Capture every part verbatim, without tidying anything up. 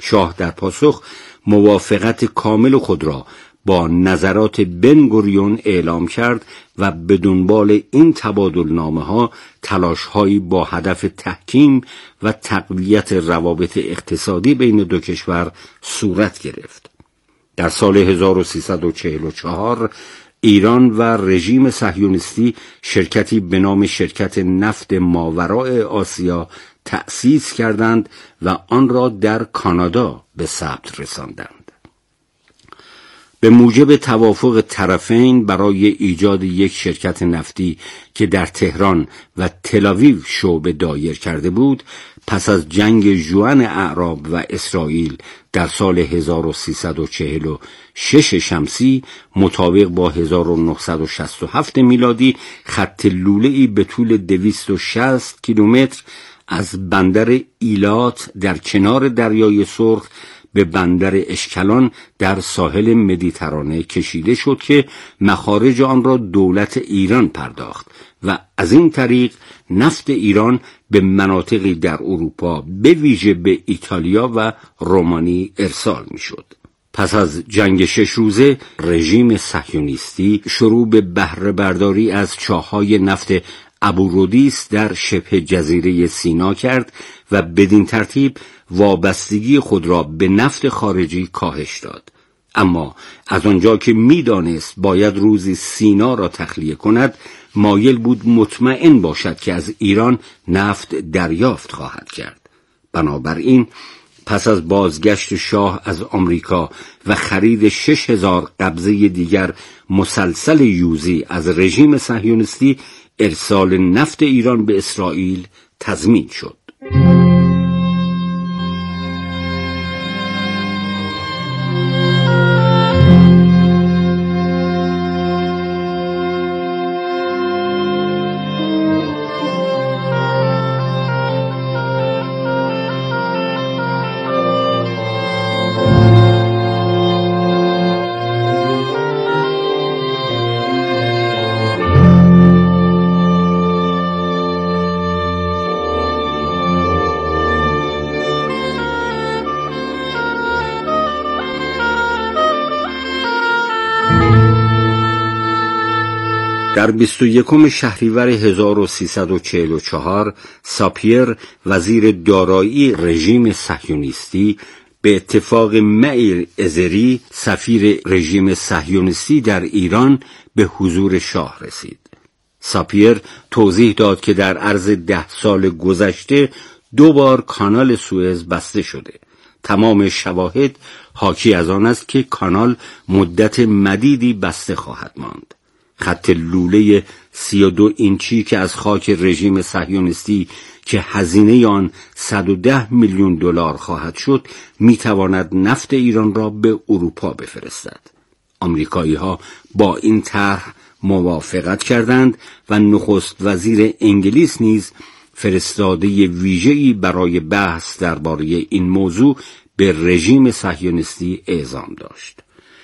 شاه در پاسخ موافقت کامل خود را با نظرات بن گوریون اعلام کرد و به دنبال این تبادل نامه ها تلاش هایی با هدف تحکیم و تقویت روابط اقتصادی بین دو کشور صورت گرفت. در سال هزار و سیصد و چهل و چهار ایران و رژیم صهیونیستی شرکتی به نام شرکت نفت ماوراء آسیا تأسیس کردند و آن را در کانادا به ثبت رساندند. به موجب توافق طرفین برای ایجاد یک شرکت نفتی که در تهران و تل‌آویو شعبه دایر کرده بود، پس از جنگ ژوئن اعراب و اسرائیل در سال هزار و سیصد و چهل و شش شمسی مطابق با هزار و نهصد و شصت و هفت میلادی خط لوله‌ای به طول دویست و شصت کیلومتر از بندر ایلات در کنار دریای سرخ به بندر اشکلان در ساحل مدیترانه کشیده شد که مخارج آن را دولت ایران پرداخت و از این طریق نفت ایران به مناطقی در اروپا به ویژه به ایتالیا و رومانی ارسال می شد. پس از جنگ شش روزه رژیم صهیونیستی شروع به بهره برداری از چاه‌های نفت ابورودیس در شبه جزیره سینا کرد و بدین ترتیب وابستگی خود را به نفت خارجی کاهش داد. اما از آنجا که می‌دانست باید روزی سینا را تخلیه کند، مایل بود مطمئن باشد که از ایران نفت دریافت خواهد کرد. بنابراین پس از بازگشت شاه از آمریکا و خرید شش هزار قبضه دیگر مسلسل یوزی از رژیم صهیونیستی، ارسال نفت ایران به اسرائیل تضمین شد. در بیست و یکم شهریور هزار و سیصد و چهل و چهار ساپیر وزیر دارایی رژیم صهیونیستی به اتفاق معیر ازری سفیر رژیم صهیونیستی در ایران به حضور شاه رسید. ساپیر توضیح داد که در عرض ده سال گذشته دو بار کانال سوئز بسته شده. تمام شواهد حاکی از آن است که کانال مدت مدیدی بسته خواهد ماند. خط لوله سی و دو اینچی که از خاک رژیم صهیونیستی که هزینه آن صد و ده میلیون دلار خواهد شد میتواند نفت ایران را به اروپا بفرستد. آمریکایی ها با این طرح موافقت کردند و نخست وزیر انگلیس نیز فرستاده ویژه‌ای برای بحث درباره این موضوع به رژیم صهیونیستی اعزام داشت.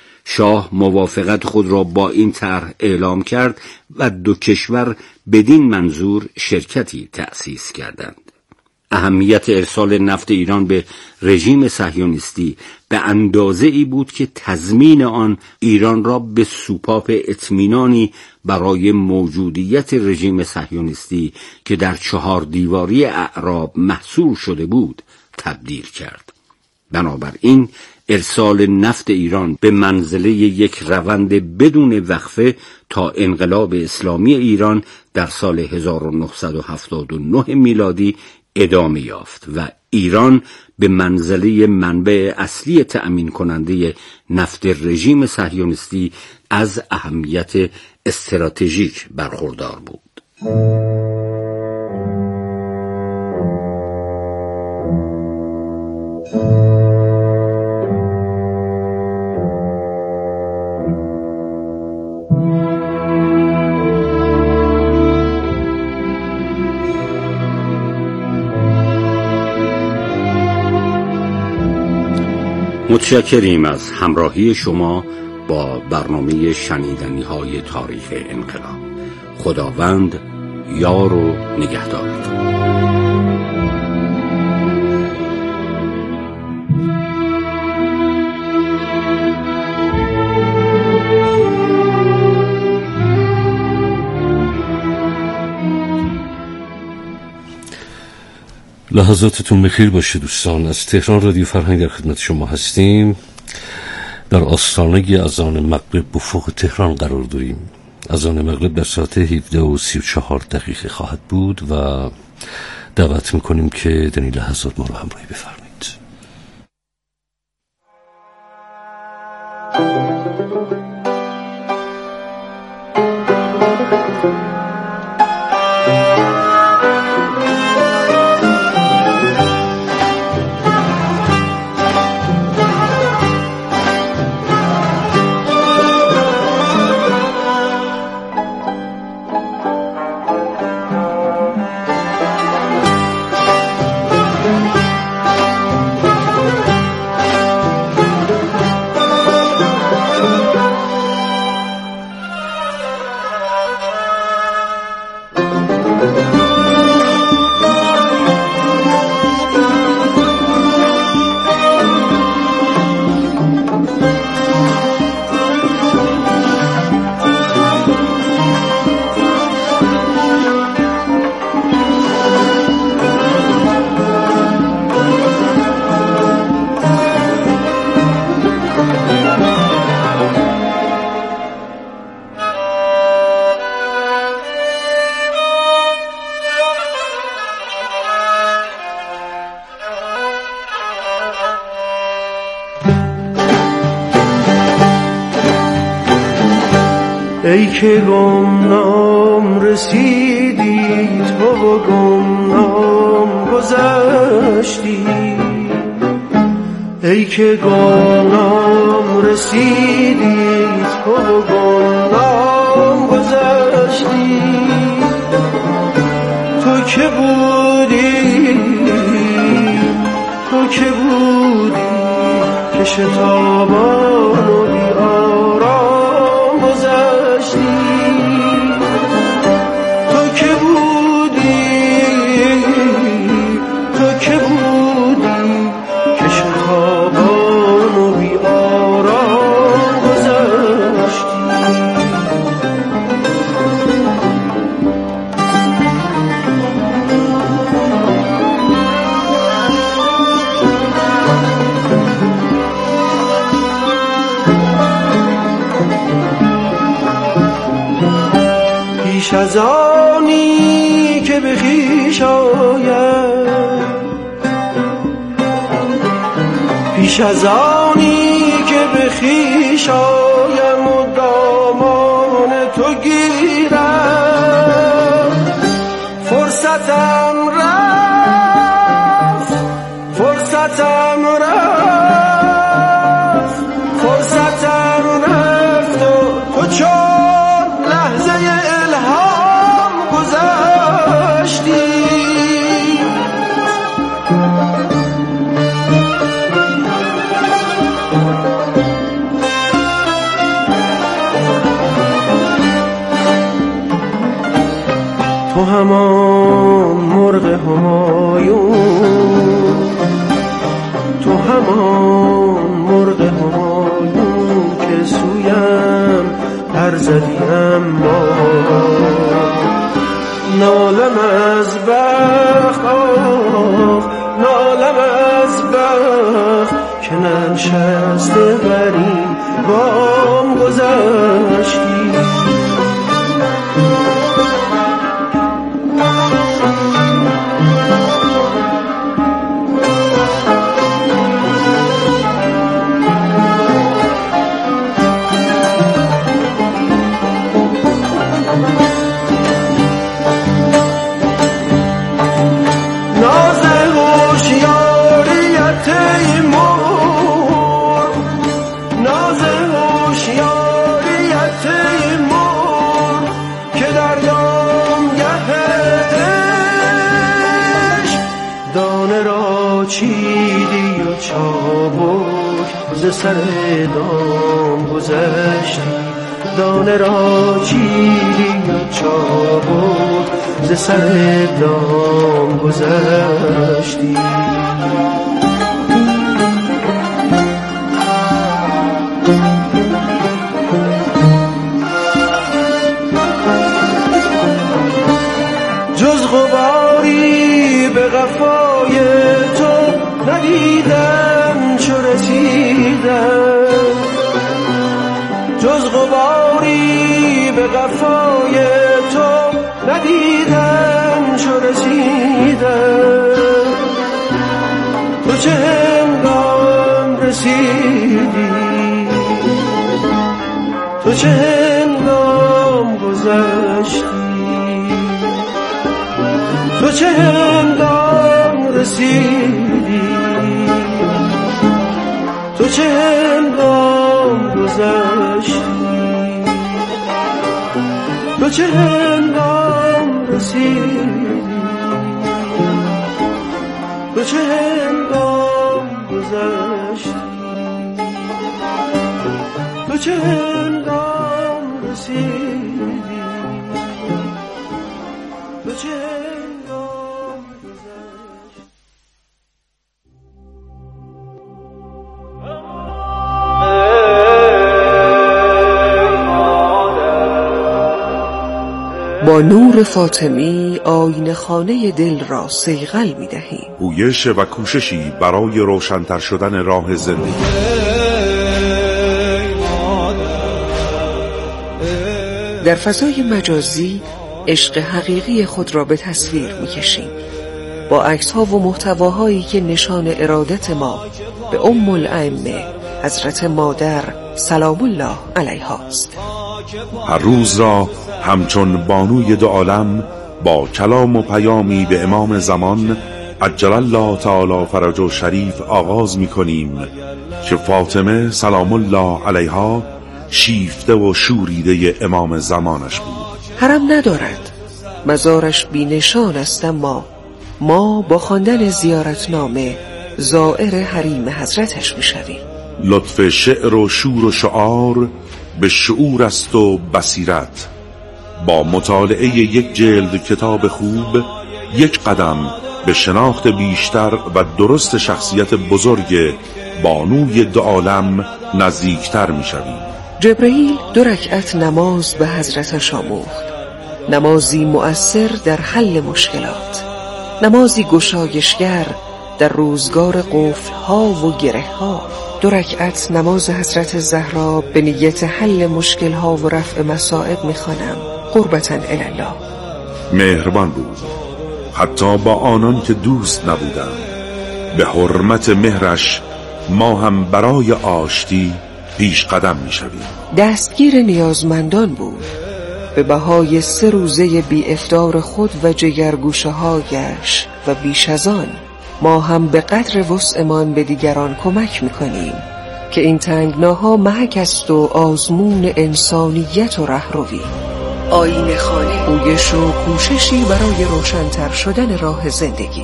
شاه موافقت خود را با این طرح اعلام کرد و دو کشور بدین منظور شرکتی تأسیس کردند. اهمیت ارسال نفت ایران به رژیم صهیونیستی به اندازه ای بود که تضمین آن ایران را به سوپاپ اطمینانی برای موجودیت رژیم صهیونیستی که در چهار دیواری اعراب محصور شده بود تبدیل کرد. بنابراین ارسال نفت ایران به منزله یک روند بدون وقفه تا انقلاب اسلامی ایران در سال هزار و نهصد و هفتاد و نه میلادی ادامه یافت و ایران به منزله منبع اصلی تأمین کننده نفت رژیم صهیونیستی از اهمیت استراتژیک برخوردار بود. متشکریم از همراهی شما با برنامه شنیدنی های تاریخ انقلاب. خداوند یار و نگهدارتون. لحظاتتون بخیر باشه دوستان. از تهران رادیو فرهنگ در خدمت شما هستیم. در آستانه اذان مغرب افق تهران قرار داریم. اذان مغرب در ساعت هفده و سی و چهار دقیقه خواهد بود و دعوت میکنیم که در این لحظات ما رو همراهی بفرمایید. ای که گمنام رسیدی تو و گمنام گذشتی، ای که گمنام رسیدی تو و گمنام گذشتی، تو که بودی تو که بودی که شتابان و بیارام گذشتی، تو که بودی تو که بودی که شتابان و بیارام گذشتی. پیش از آنی که به خویش آیم، پیش از آنی که به خویش آیم و دامان تو گیرم، فرصتم رفت فرصتم رفت فرصتم رفت و تو چون لحظه الهام گذشتی. تو همان مرغ همایون، تو همان مرغ همایون که سویم پر زدی اما نالم از بخت، آه نالم از بخت که ننشسته بر این بام گذشتی. چیدی و چابک ز سر دام گذشتی، دانه را چیدی و چابک ز سر دام گذشتی. جز غباری به قفای رسیدی، تو چه هنگام گذشتی، تو چه هنگام رسیدی، تو چه هنگام گذشتی، تو چه هنگام رسیدی، تو چه هنگام گذشتی، تو چه هنگام رسیدی، تو چه هنگام گذشتی. با نور فاطمی آینه خانه دل را صیقل می دهیم. گویش و کوششی برای روشن‌تر شدن راه زندگی. در فضای مجازی عشق حقیقی خود را به تصویر می کشیم، با عکس‌ها و محتواهایی که نشان ارادت ما به ام الائمه حضرت مادر سلام الله علیها است. هر روز را همچون بانوی دو عالم با کلام و پیامی به امام زمان عجل الله تعالی فرجه شریف آغاز می کنیم که فاطمه سلام الله علیها شیفته و شوریده امام زمانش بود. حرم ندارد، مزارش بی نشان است، اما ما با خواندن زیارتنامه زائر حریم حضرتش می شویم. لطف شعر و شور و شعار به شعور است و بصیرت. با مطالعه یک جلد کتاب خوب یک قدم به شناخت بیشتر و درست شخصیت بزرگ بانوی دو عالم نزدیکتر می شویم. جبرئیل دو رکعت نماز به حضرتش آموخت، نمازی مؤثر در حل مشکلات، نمازی گشایشگر در روزگار قفل‌ها و گره‌ها. دو رکعت نماز حضرت زهرا به نیت حل مشکل‌ها و رفع مصائب می‌خوانم قربتاً الی الله. مهربان بود حتی با آنان که دوست نبودند. به حرمت مهرش ما هم برای آشتی پیش قدم می‌شویم. دستگیر نیازمندان بود، به بهای سه روزه بی افطار خود و جگرگوشه‌هایش و بیش از آن ما هم به قدر وسعمان به دیگران کمک میکنیم که این تنگناها محک است و آزمون انسانیت و رهروی. آینه خانه، گویش و کوششی برای روشن‌تر شدن راه زندگی.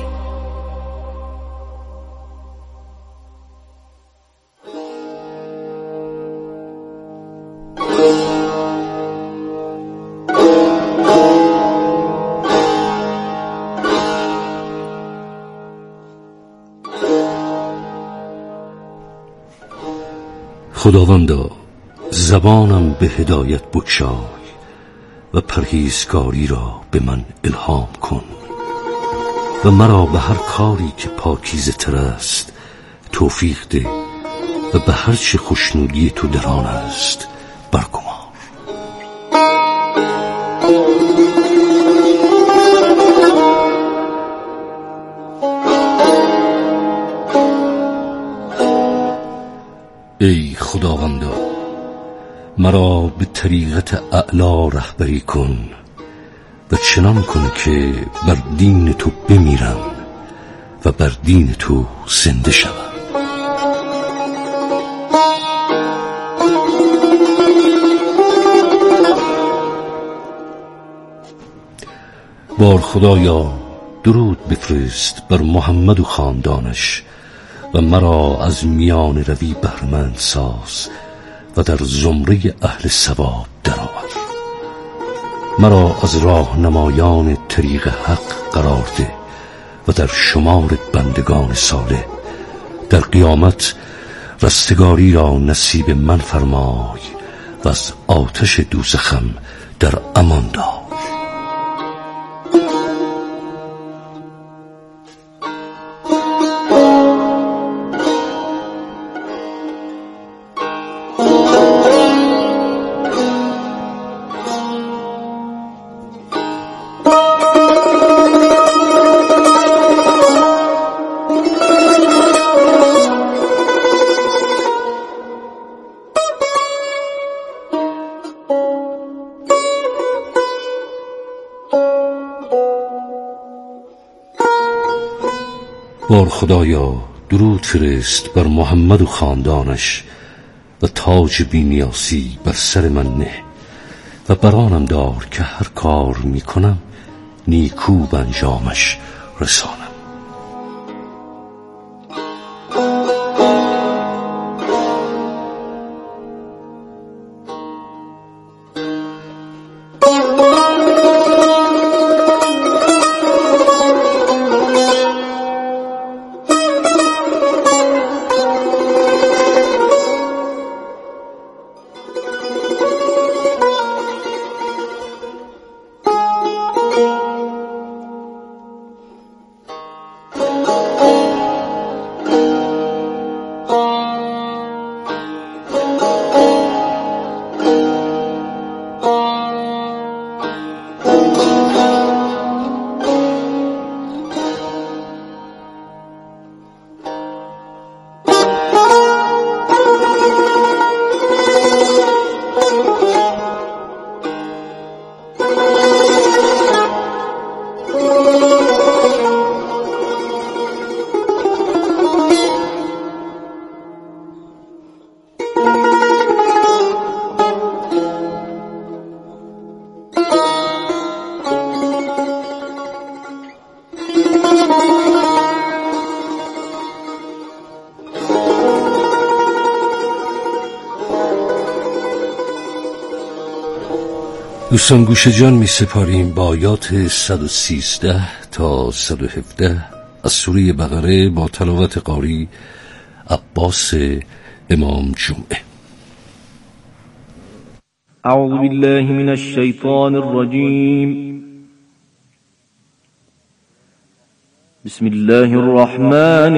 خداوندا زبانم به هدایت بگشای و پرهیزکاری را به من الهام کن و مرا به هر کاری که پاکیزه تر است توفیق ده و به هر چه خوشنودی تو در آن است برگمار. ای خداوندا مرا به طریقت اعلی رهبری کن و چنان کن که بر دین تو بمیرم و بر دین تو زنده شوم. بار خدایا درود بفرست بر محمد و خاندانش و مرا از میان روی بهره‌مند ساز و در زمره اهل ثواب درآور. مرا از راهنمایان طریق حق قرار ده و در شمار بندگان صالح. در قیامت رستگاری را نصیب من فرمای و از آتش دوزخم در امان دار. بار خدایا درود فرست بر محمد و خاندانش و تاج بی‌نیاسی بر سر من نه و برانم دار که هر کار میکنم نیکو به انجامش رسانم. دوستان گوش جان می سپاریم با آیات صد و سیزده تا صد و هفده از سوره بقره با تلاوت قاری عباس امام جمعه. اعوذ بالله من الشیطان الرجیم. بسم الله الرحمن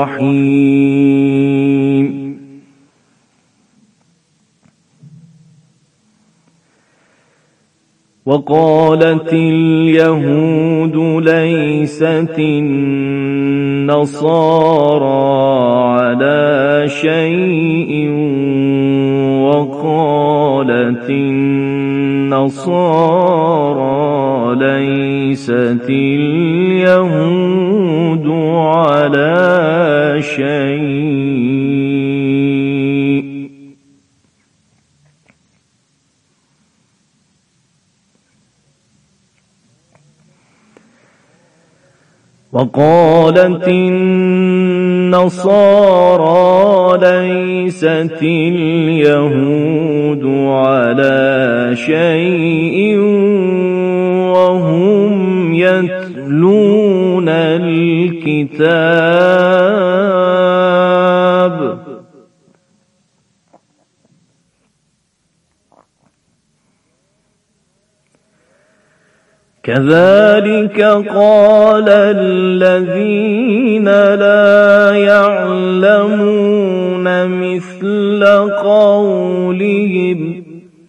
الرحیم. وقالت اليهود ليست النصارى على شيء وقالت النصارى ليست اليهود على شيء وقالت النصارى ليست اليهود على شيء وهم يتلون الكتاب كذلك قال الذين لا يعلمون مثل قولهم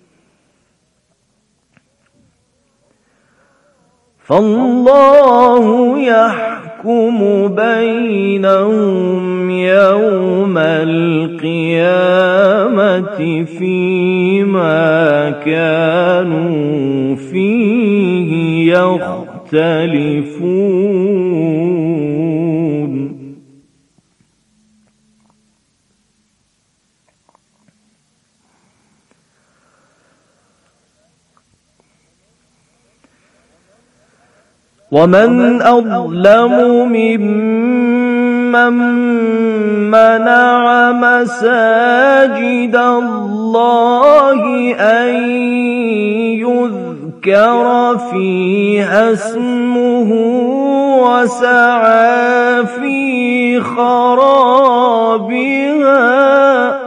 فالله يحكم بينهم يوم القيامة فيما كانوا فيه يختلفون ومن أظلم ممن منع مساجد الله أن يذكر فيها اسمه وسعى في خرابها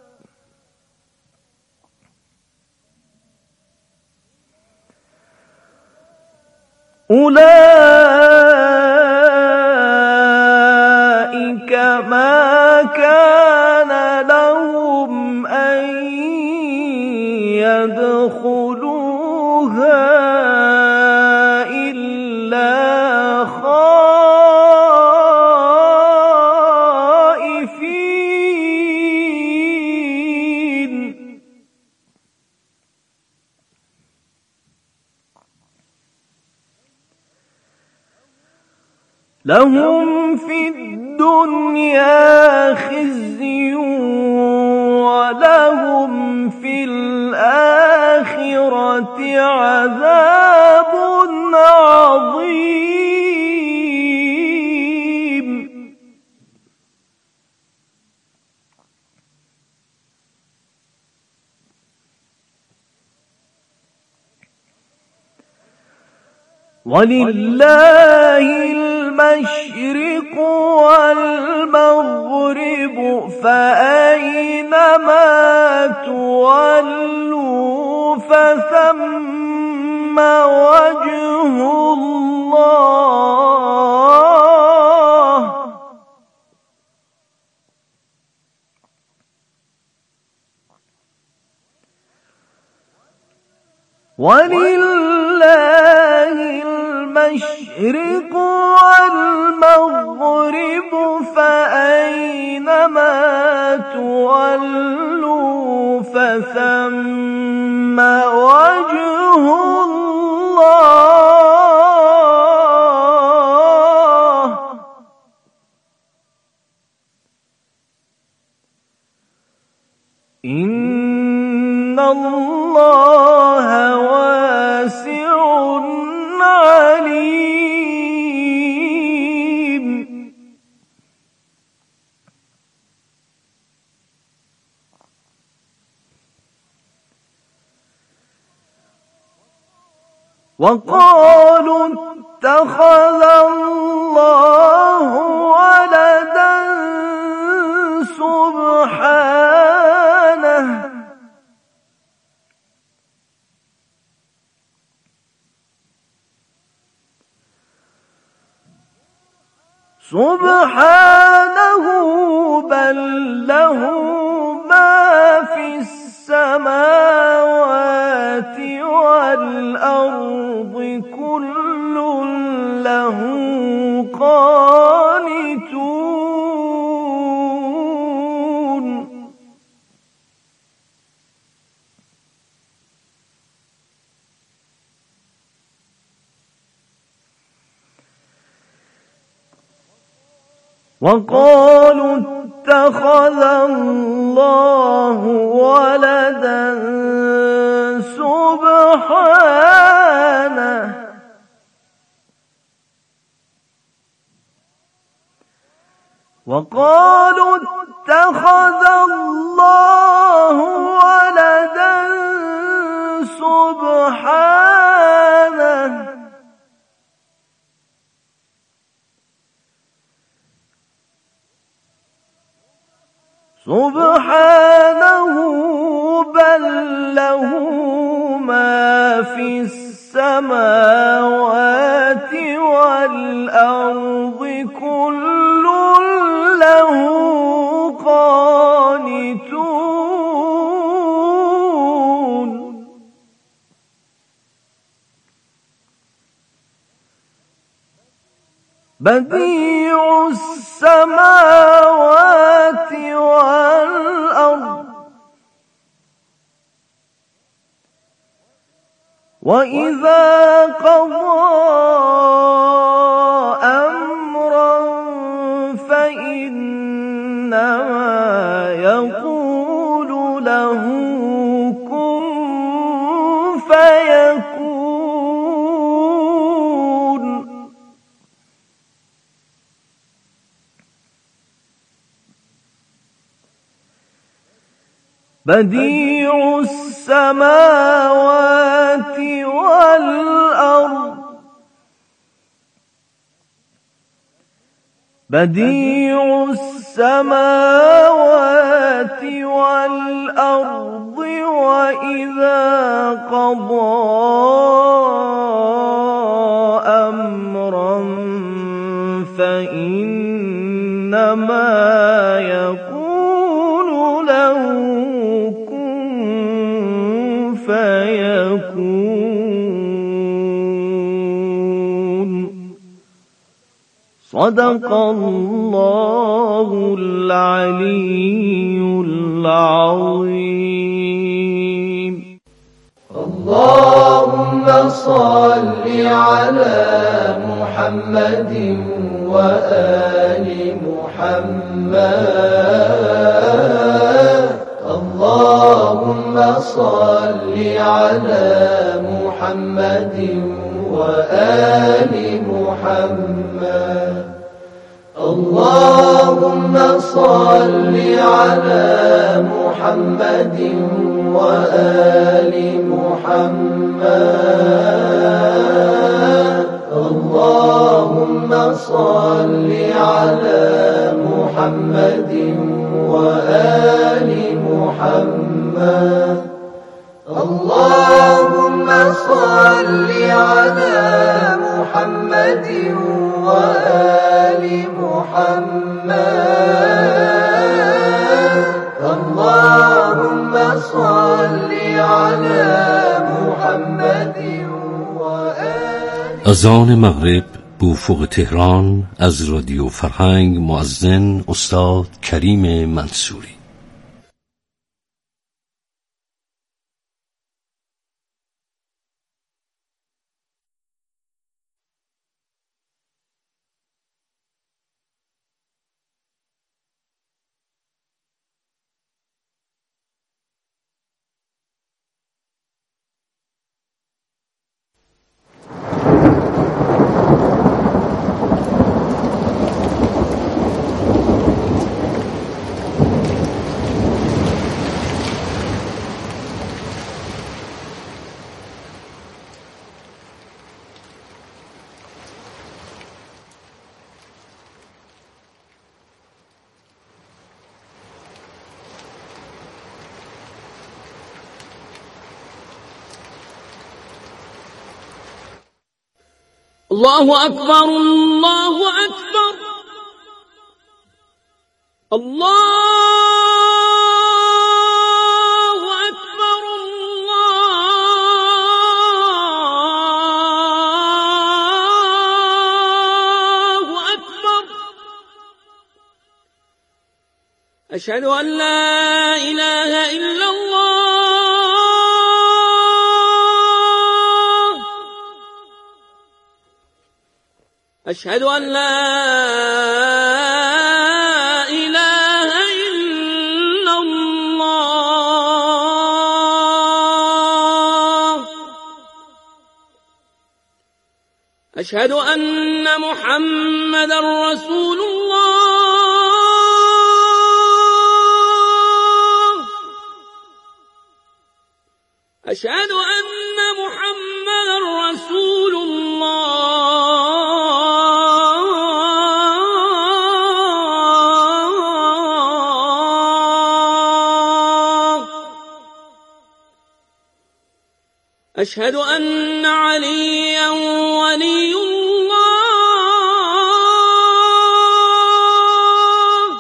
أولئك ما كان لهم أن يدخلوها إلا خائفين لهم في الدنيا خزي ولهم في الآخرة عذاب عظيم. ولله المشرق والمغرب فأينما تولوا فثم وجه الله. ولله المشرق والمغرب فأينما تولوا فثم وجه الله. إن الله واسع عليم. وقالوا اتخذ الله ولدا سبحانه سبحانه بل له ما في السماوات والأرض كل له قانتون. وقالوا اتخذ الله ولدا سبحانه وقالوا اتخذ الله ولدا سبحانه سبحانه بل له ما في السماوات والأرض كل له قانتون. بديع السماوات والأرض وإذا قضى أمرا فإنما يقول له كن فيكون. بديع السماوات والأرض بديع السماوات والأرض وإذا قضى أمرا فإنما يقول له كن فيكون. صدق الله العلي العظيم. اللهم صل على محمد وآل محمد اللهم صل على محمد وآل محمد اللهم صل على محمد وآل محمد اللهم صل على محمد وآل محمد اللهم صل على محمد وآل محمد اللهم صل على محمد وآل. اذان مغرب بافق تهران از رادیو فرهنگ. مؤذن استاد کریم منصوری. الله أكبر الله أكبر الله أكبر الله أكبر. أشهد أن لا إله إلا الله أشهد أن لا إله إلا الله أشهد أن محمدا رسول الله أشهد أن محمدا رسول الله أشهد أن عليا ولي الله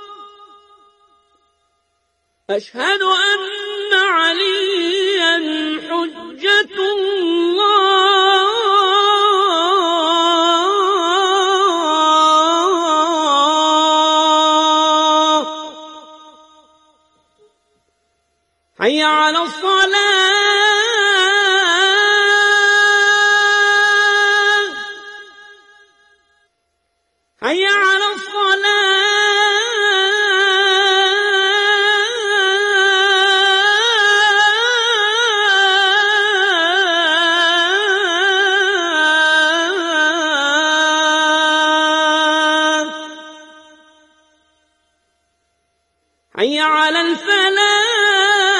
أشهد أن عليا حجة الله. حي على الصلاة حي على الصلاة حي على الفلاح